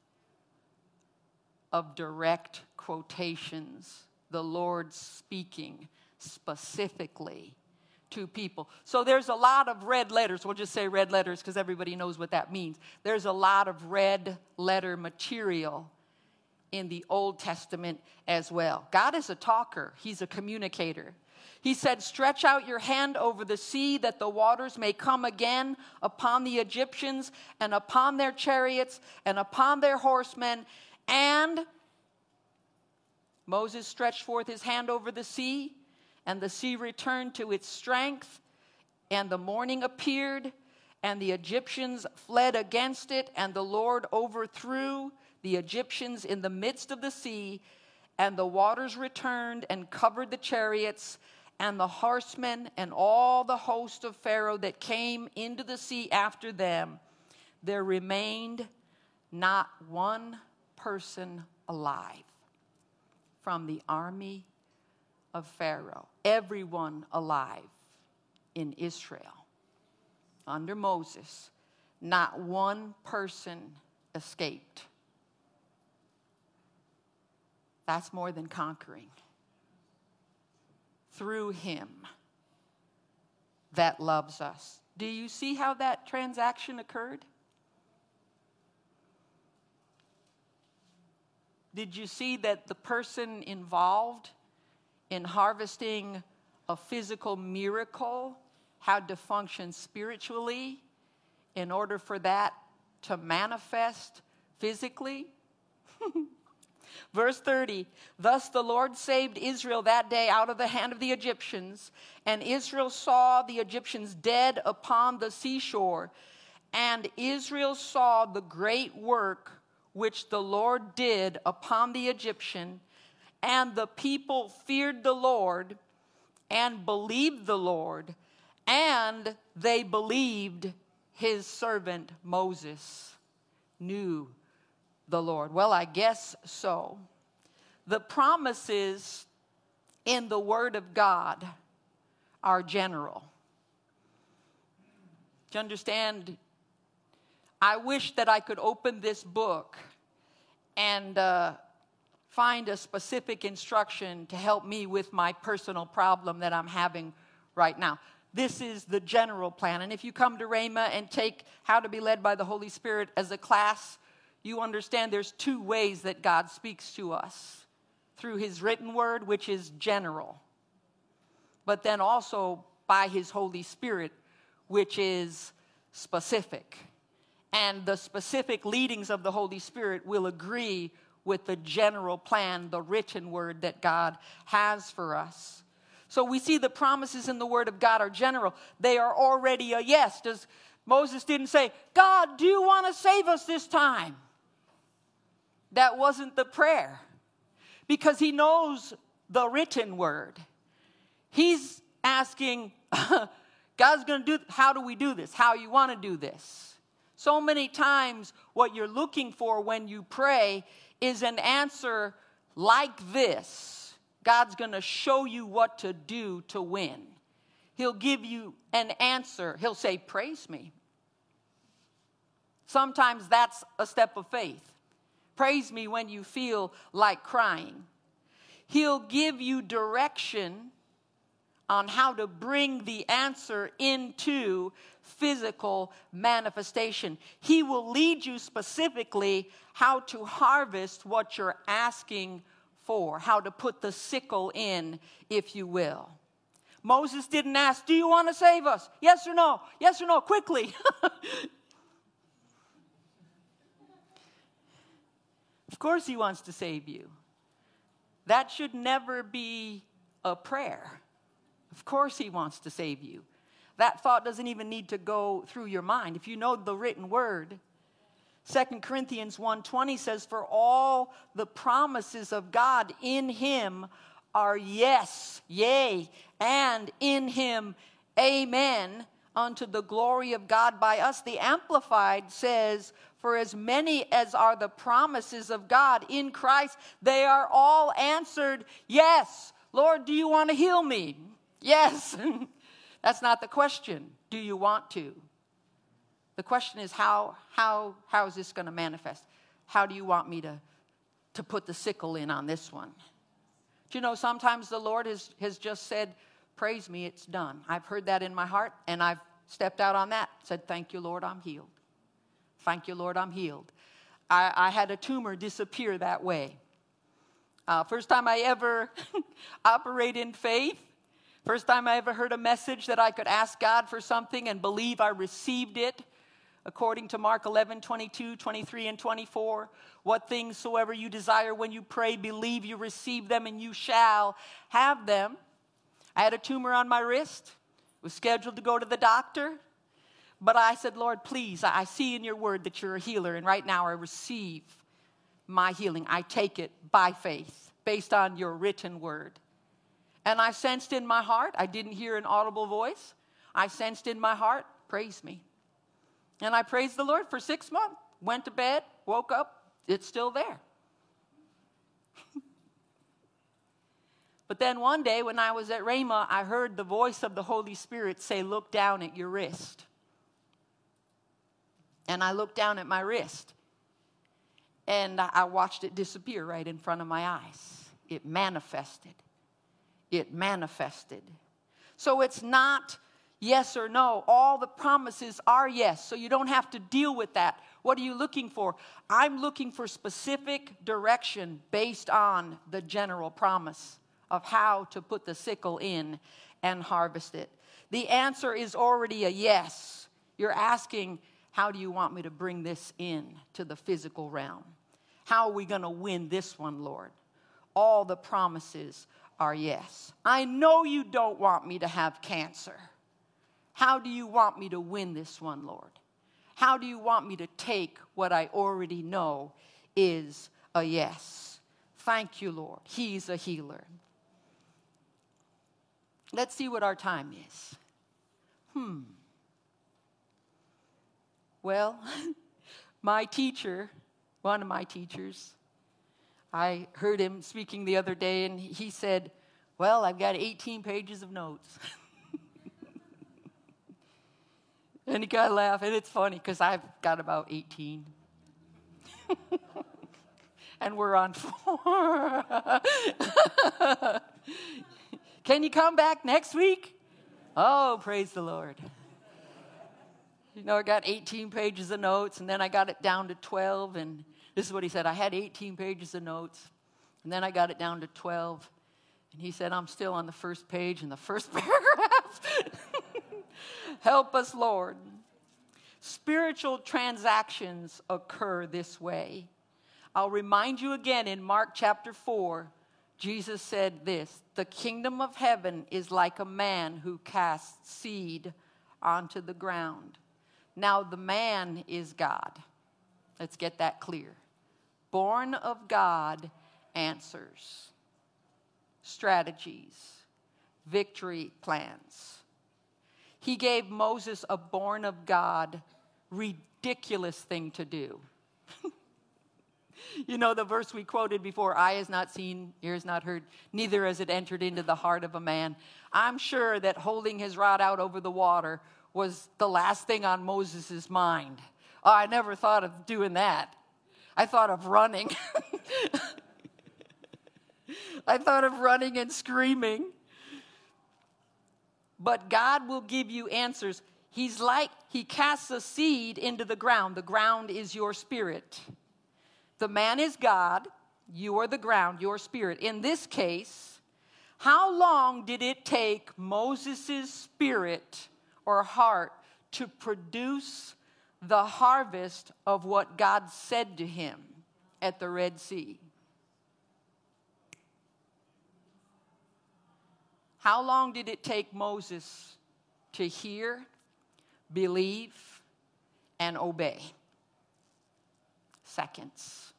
of direct quotations, the Lord speaking specifically to people. So there's a lot of red letters. We'll just say red letters because everybody knows what that means. There's a lot of red letter material in the Old Testament as well. God is a talker. He's a communicator. He said, stretch out your hand over the sea that the waters may come again upon the Egyptians and upon their chariots and upon their horsemen. And Moses stretched forth his hand over the sea, and the sea returned to its strength, and the morning appeared, and the Egyptians fled against it, and the Lord overthrew the Egyptians in the midst of the sea, and the waters returned and covered the chariots and the horsemen and all the host of Pharaoh that came into the sea after them. There remained not one person alive from the army of Pharaoh. Everyone alive in Israel under Moses, not one person escaped. That's more than conquering. Through him that loves us. Do you see how that transaction occurred? Did you see that the person involved in harvesting a physical miracle had to function spiritually in order for that to manifest physically? Verse 30, thus the Lord saved Israel that day out of the hand of the Egyptians, and Israel saw the Egyptians dead upon the seashore, and Israel saw the great work which the Lord did upon the Egyptian, and the people feared the Lord and believed the Lord, and they believed his servant Moses knew the Lord. Well, I guess so. The promises in the Word of God are general. Do you understand? I wish that I could open this book and find a specific instruction to help me with my personal problem that I'm having right now. This is the general plan. And if you come to Rhema and take How to Be Led by the Holy Spirit as a class, you understand there's two ways that God speaks to us. Through his written word, which is general. But then also by his Holy Spirit, which is specific. And the specific leadings of the Holy Spirit will agree with the general plan, the written word that God has for us. So we see the promises in the Word of God are general. They are already a yes. Moses didn't say, God, do you want to save us this time? That wasn't the prayer. Because he knows the written word. He's asking, God's going to do, how do we do this? How you want to do this? So many times what you're looking for when you pray is an answer like this. God's going to show you what to do to win. He'll give you an answer. He'll say, praise me. Sometimes that's a step of faith. Praise me when you feel like crying. He'll give you direction on how to bring the answer into physical manifestation. He will lead you specifically how to harvest what you're asking for, how to put the sickle in, if you will. Moses didn't ask, do you want to save us? Yes or no? Yes or no? Quickly. Of course he wants to save you. That should never be a prayer. Of course he wants to save you. that thought doesn't even need to go through your mind. If you know the written word, 2 Corinthians 1:20 says, for all the promises of God in him are yes, yea, and in him, amen, unto the glory of God by us. The Amplified says, for as many as are the promises of God in Christ, they are all answered, yes. Lord, do you want to heal me? Yes. That's not the question. Do you want to? The question is, how is this going to manifest? How do you want me to put the sickle in on this one? Do you know, sometimes the Lord has just said, praise me, it's done. I've heard that in my heart, and I've stepped out on that. Said, thank you, Lord, I'm healed. Thank you, Lord, I'm healed. I had a tumor disappear that way. First time I ever operate in faith. First time I ever heard a message that I could ask God for something and believe I received it. According to Mark 11:22, 23, and 24, what things soever you desire when you pray, believe you receive them and you shall have them. I had a tumor on my wrist, was scheduled to go to the doctor, but I said, Lord, please, I see in your word that you're a healer, and right now I receive my healing. I take it by faith, based on your written word. And I sensed in my heart, I didn't hear an audible voice, I sensed in my heart, praise me. And I praised the Lord for 6 months. Went to bed, woke up, it's still there. But then one day when I was at Rhema, I heard the voice of the Holy Spirit say, look down at your wrist. And I looked down at my wrist. And I watched it disappear right in front of my eyes. It manifested. It manifested. So it's not yes or no. All the promises are yes. So you don't have to deal with that. What are you looking for? I'm looking for specific direction based on the general promise of how to put the sickle in and harvest it. The answer is already a yes. You're asking, how do you want me to bring this in to the physical realm? How are we going to win this one, Lord? All the promises are yes. I know you don't want me to have cancer. How do you want me to win this one, Lord? How do you want me to take what I already know is a yes? Thank you, Lord. He's a healer. Let's see what our time is. Well, my teacher, one of my teachers, I heard him speaking the other day, and he said, well, I've got 18 pages of notes. And he got to laugh, and it's funny because I've got about 18. And we're on 4. Can you come back next week? Oh, praise the Lord. You know, I got 18 pages of notes, and then I got it down to 12, and this is what he said. I had 18 pages of notes, and then I got it down to 12, and he said, I'm still on the first page in the first paragraph. Help us, Lord. Spiritual transactions occur this way. I'll remind you again in Mark chapter 4, Jesus said this, the kingdom of heaven is like a man who casts seed onto the ground. Now the man is God. Let's get that clear. Born of God answers, strategies, victory plans. He gave Moses a born of God, ridiculous thing to do. You know the verse we quoted before, eye has not seen, ear has not heard, neither has it entered into the heart of a man. I'm sure that holding his rod out over the water was the last thing on Moses' mind. Oh, I never thought of doing that. I thought of running. I thought of running and screaming. But God will give you answers. He's like, he casts a seed into the ground. The ground is your spirit. The man is God. You are the ground, your spirit. In this case, how long did it take Moses' spirit or heart to produce the harvest of what God said to him at the Red Sea? How long did it take Moses to hear, believe, and obey. Seconds.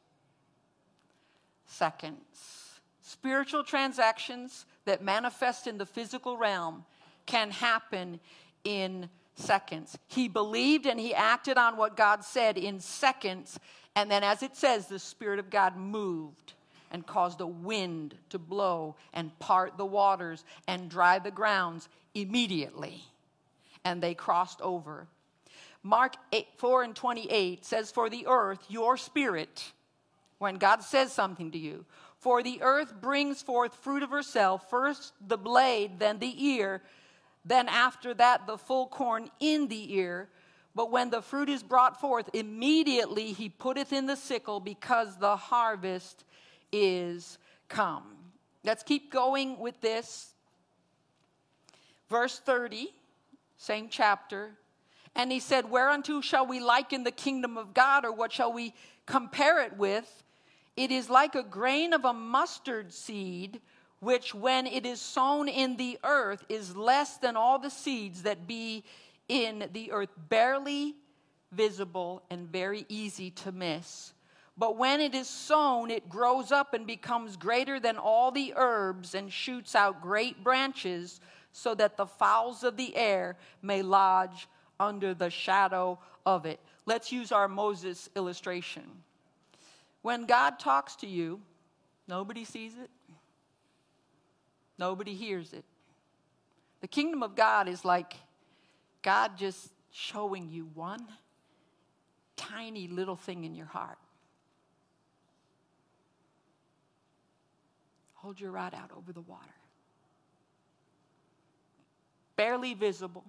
Spiritual transactions that manifest in the physical realm can happen in seconds. He believed and he acted on what God said in seconds. And then, as it says, the Spirit of God moved and caused a wind to blow and part the waters and dry the grounds immediately. And they crossed over. Mark 4:28 says, for the earth, your spirit, when God says something to you, for the earth brings forth fruit of herself, first the blade, then the ear, then after that the full corn in the ear. But when the fruit is brought forth, immediately he putteth in the sickle, because the harvest is come. Let's keep going with this. Verse 30, same chapter. And he said, whereunto shall we liken the kingdom of God, or what shall we compare it with? It is like a grain of a mustard seed, which when it is sown in the earth is less than all the seeds that be in the earth, barely visible and very easy to miss. But when it is sown, it grows up and becomes greater than all the herbs and shoots out great branches, so that the fowls of the air may lodge under the shadow of it. Let's use our Moses illustration. When God talks to you, nobody sees it. Nobody hears it. The kingdom of God is like God just showing you one tiny little thing in your heart. Hold your rod out over the water. Barely visible.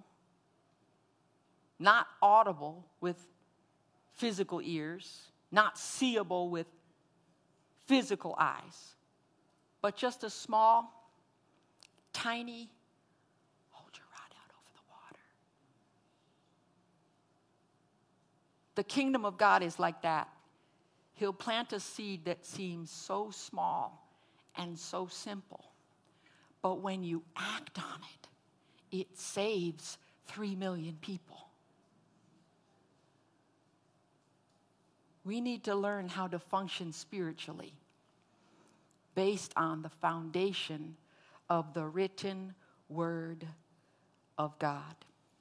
Not audible with physical ears. Not seeable with physical eyes. But just a small, tiny, hold your rod out over the water. The kingdom of God is like that. He'll plant a seed that seems so small and so simple. But when you act on it, it saves 3 million people. We need to learn how to function spiritually based on the foundation of the written word of God.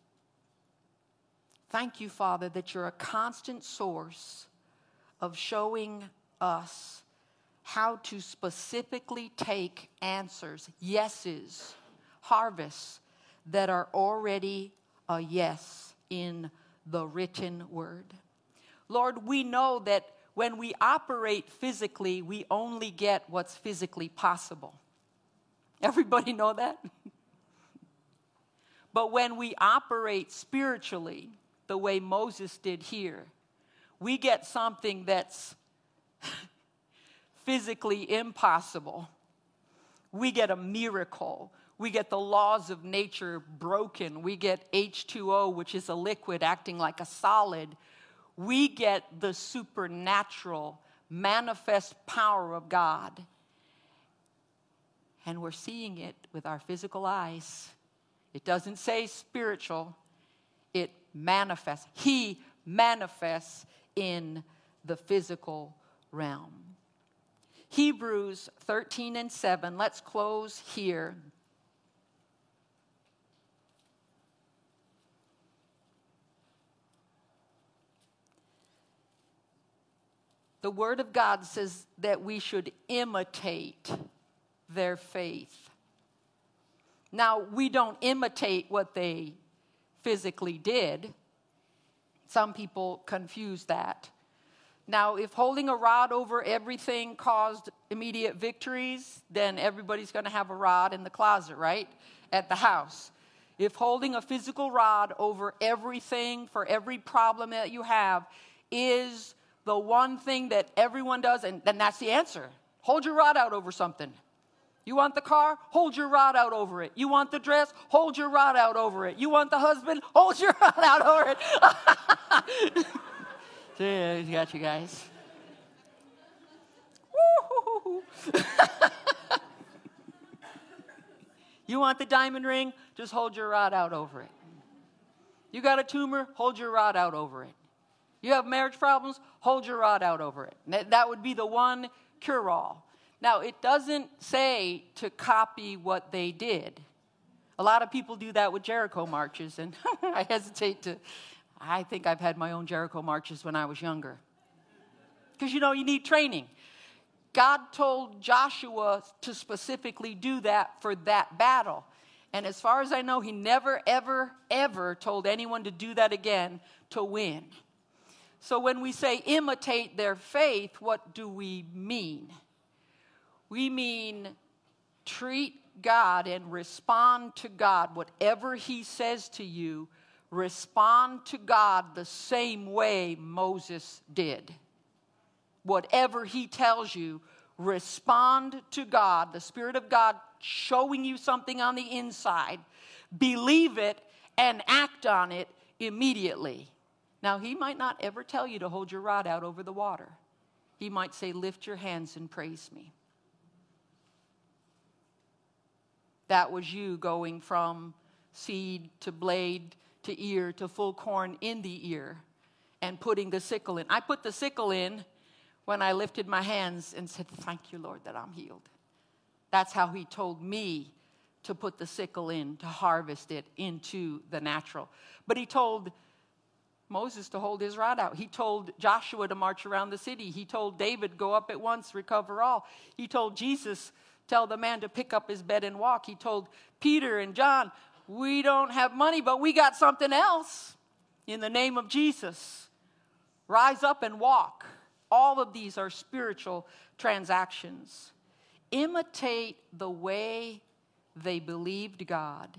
Thank you, Father, that you're a constant source of showing us how to specifically take answers, yeses, harvests that are already a yes in the written word. Lord, we know that when we operate physically, we only get what's physically possible. Everybody know that? But when we operate spiritually, the way Moses did here, we get something that's physically impossible. We get a miracle. We get the laws of nature broken. We get H2O, which is a liquid acting like a solid. We get the supernatural, manifest power of God. And we're seeing it with our physical eyes. It doesn't say spiritual. It manifests. He manifests in the physical realm. Hebrews 13:7. Let's close here. The Word of God says that we should imitate their faith. Now, we don't imitate what they physically did. Some people confuse that. Now, if holding a rod over everything caused immediate victories, then everybody's going to have a rod in the closet, right? At the house. If holding a physical rod over everything for every problem that you have is the one thing that everyone does, and then that's the answer. Hold your rod out over something. You want the car? Hold your rod out over it. You want the dress? Hold your rod out over it. You want the husband? Hold your rod out over it. Yeah, got you guys. You want the diamond ring? Just hold your rod out over it. You got a tumor, hold your rod out over it. You have marriage problems, hold your rod out over it. That would be the one cure-all. Now, it doesn't say to copy what they did. A lot of people do that with Jericho marches, and I think I've had my own Jericho marches when I was younger. Because, you need training. God told Joshua to specifically do that for that battle. And as far as I know, he never, ever, ever told anyone to do that again to win. So when we say imitate their faith, what do we mean? We mean treat God and respond to God. Whatever he says to you, respond to God the same way Moses did. Whatever he tells you, respond to God, the Spirit of God showing you something on the inside. Believe it and act on it immediately. Now, he might not ever tell you to hold your rod out over the water. He might say, lift your hands and praise me. That was you going from seed to blade to ear to full corn in the ear and putting the sickle in. I put the sickle in when I lifted my hands and said, thank you, Lord, that I'm healed. That's how he told me to put the sickle in, to harvest it into the natural. But he told Moses to hold his rod out. He told Joshua to march around the city. He told David, go up at once, recover all. He told Jesus, tell the man to pick up his bed and walk. He told Peter and John, we don't have money, but we got something else. In the name of Jesus, rise up and walk. All of these are spiritual transactions. Imitate the way they believed God.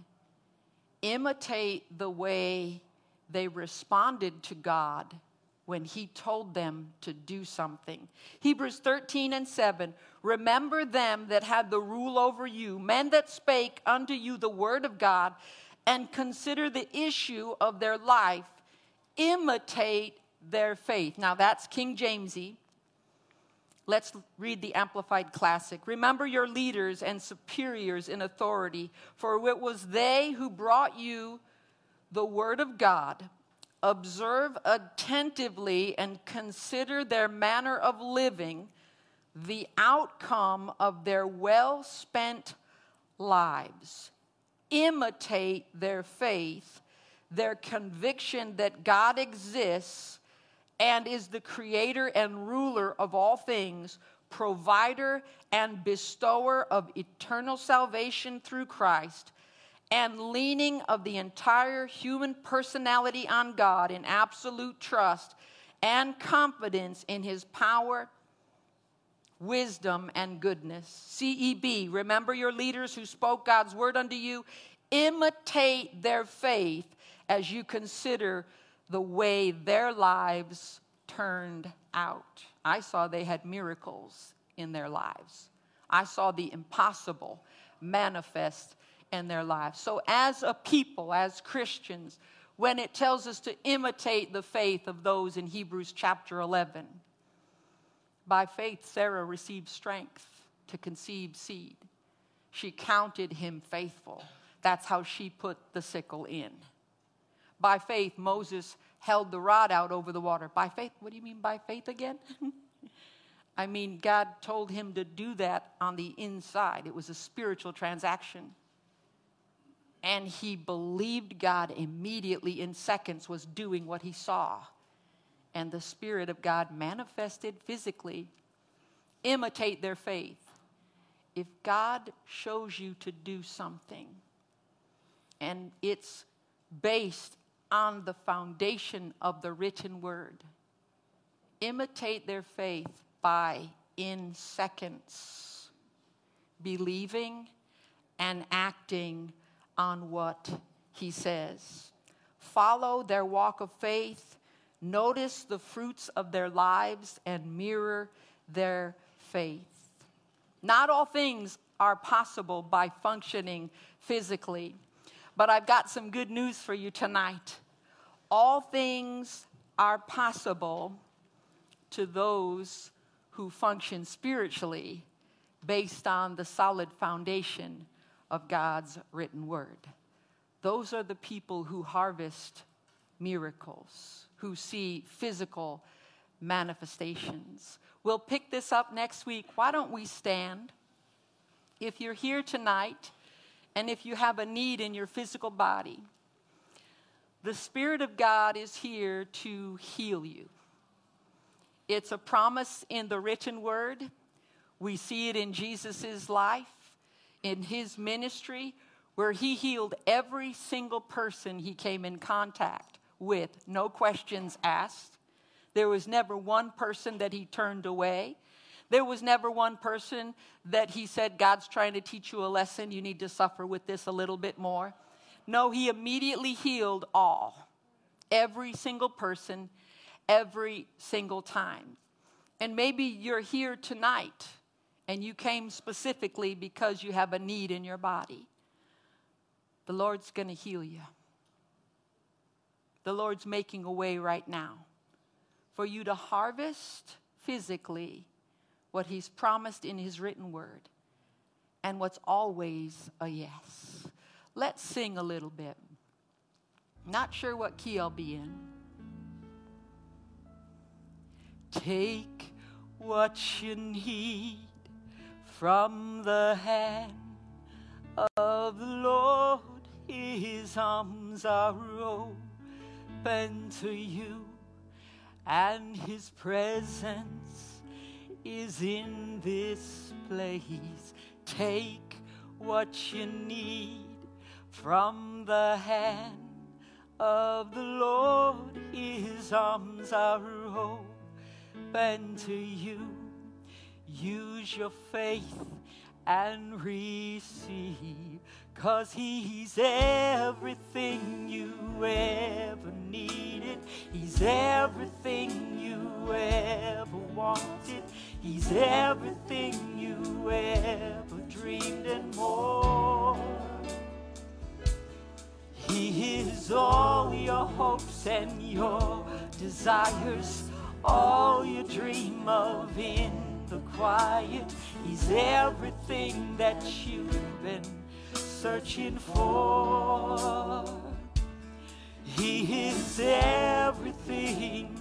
Imitate the way they responded to God when he told them to do something. Hebrews 13:7, remember them that had the rule over you, men that spake unto you the word of God, and consider the issue of their life. Imitate their faith. Now that's King Jamesy. Let's read the Amplified Classic. Remember your leaders and superiors in authority, for it was they who brought you the word of God. Observe attentively and consider their manner of living, the outcome of their well-spent lives. Imitate their faith, their conviction that God exists and is the creator and ruler of all things, provider and bestower of eternal salvation through Christ, and leaning of the entire human personality on God in absolute trust and confidence in his power, wisdom, and goodness. CEB, remember your leaders who spoke God's word unto you. Imitate their faith as you consider the way their lives turned out. I saw they had miracles in their lives. I saw the impossible manifest in their lives. So as a people, as Christians, when it tells us to imitate the faith of those in Hebrews chapter 11, by faith Sarah received strength to conceive seed. She counted him faithful. That's how she put the sickle in. By faith, Moses held the rod out over the water. By faith, what do you mean by faith again? I mean, God told him to do that on the inside. It was a spiritual transaction. And he believed God immediately, in seconds, was doing what he saw. And the Spirit of God manifested physically. Imitate their faith. If God shows you to do something, and it's based on the foundation of the written word, imitate their faith by, in seconds, believing and acting on what he says. Follow their walk of faith, notice the fruits of their lives, and mirror their faith. Not all things are possible by functioning physically, but I've got some good news for you tonight. All things are possible to those who function spiritually based on the solid foundation of God's written word. Those are the people who harvest miracles, who see physical manifestations. We'll pick this up next week. Why don't we stand? If you're here tonight and if you have a need in your physical body, the Spirit of God is here to heal you. It's a promise in the written word. We see it in Jesus' life, in his ministry, where he healed every single person he came in contact with, no questions asked. There was never one person that he turned away. There was never one person that he said, God's trying to teach you a lesson. You need to suffer with this a little bit more. No, he immediately healed all. Every single person, every single time. And maybe you're here tonight and you came specifically because you have a need in your body. The Lord's going to heal you. The Lord's making a way right now for you to harvest physically what he's promised in his written word, and what's always a yes. Let's sing a little bit. Not sure what key I'll be in. Take what you need from the hand of the Lord. His arms are open to you, and his presence is in this place. Take what you need from the hand of the Lord. His arms are open to you. Use your faith and receive, 'cause he's everything you ever needed. He's everything you ever wanted. He's everything you ever dreamed and more. He is all your hopes and your desires, all you dream of in the quiet. He's everything that you've been searching for. He is everything,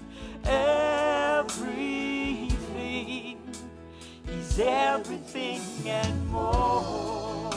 everything. He's everything and more.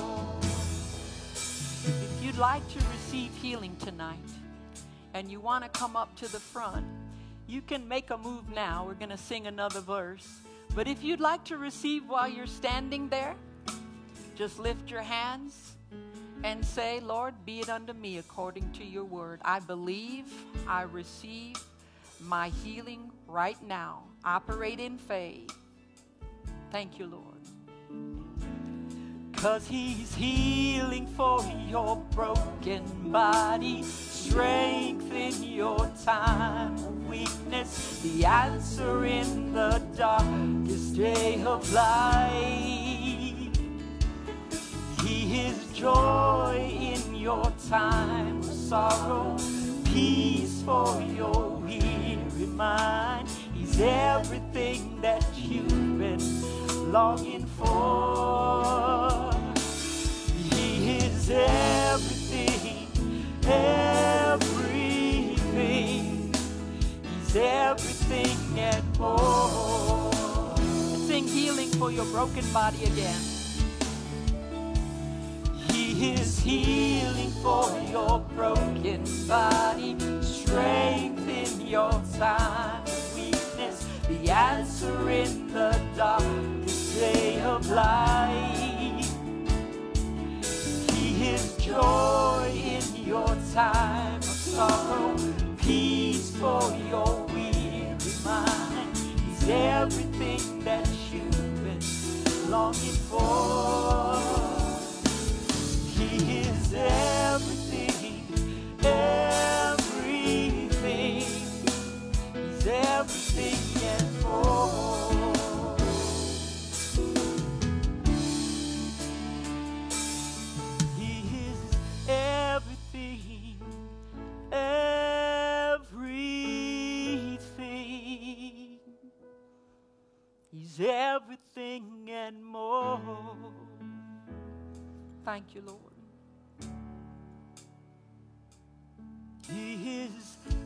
If you'd like to receive healing tonight and you want to come up to the front, you can make a move now. We're going to sing another verse. But if you'd like to receive while you're standing there, just lift your hands and say, Lord, be it unto me according to your word. I believe, I receive my healing right now. Operate in faith. Thank you, Lord. 'Cause he's healing for your broken body, strength in your time of weakness, the answer in the darkest day of life. He is joy in your time of sorrow, peace for your weary mind. He's everything that you've been longing for. He is everything, everything. He's everything and more. Let's sing healing for your broken body again. He is healing for your broken body, strength in your time of weakness, the answer in the darkest day of life. He is joy in your time of sorrow, peace for your weary mind. He's everything that you've been longing for. He is everything, everything. He's everything and more. He is everything, everything. He's everything and more. Thank you, Lord. He is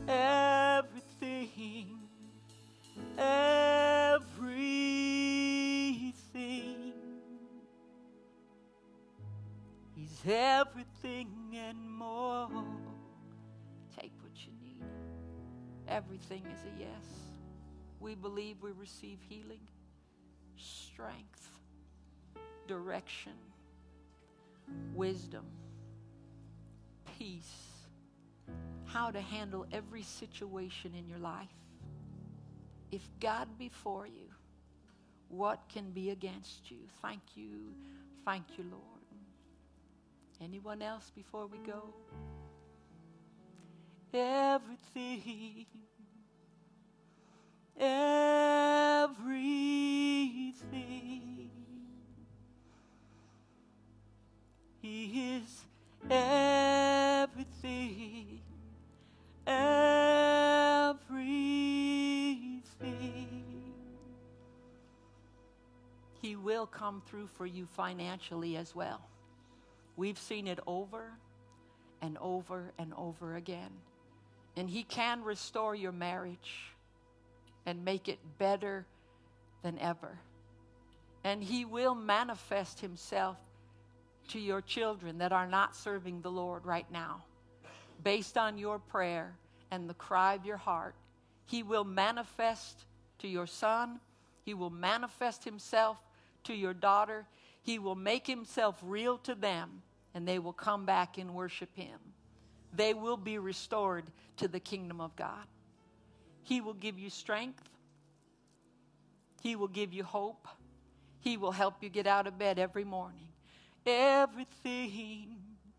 He's everything and more. Take what you need. Everything is a yes. We believe we receive healing, strength, direction, wisdom, peace, how to handle every situation in your life. If God be for you, what can be against you? Thank you, Lord. Anyone else before we go? Everything, everything. He is everything, everything. He will come through for you financially as well. We've seen it over and over and over again. And He can restore your marriage and make it better than ever. And He will manifest Himself to your children that are not serving the Lord right now. Based on your prayer and the cry of your heart, He will manifest to your son. He will manifest Himself to your daughter. He will make Himself real to them, and they will come back and worship Him. They will be restored to the kingdom of God. He will give you strength. He will give you hope. He will help you get out of bed every morning. Everything,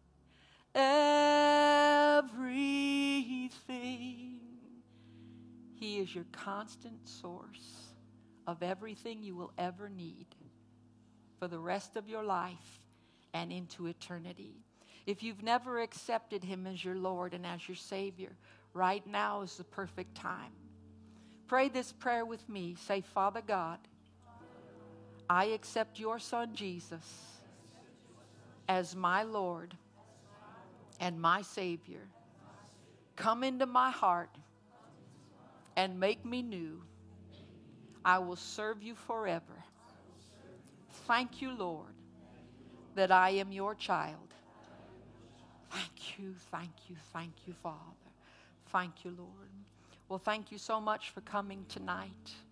everything. He is your constant source of everything you will ever need for the rest of your life and into eternity. If you've never accepted Him as your Lord and as your Savior, right now is the perfect time. Pray this prayer with me. Say, Father God, I accept your Son Jesus as my Lord and my Savior. Come into my heart and make me new. I will serve you forever. Thank you, Lord, that I am your child. Thank you, Father. Thank you, Lord. Well, thank you so much for coming tonight.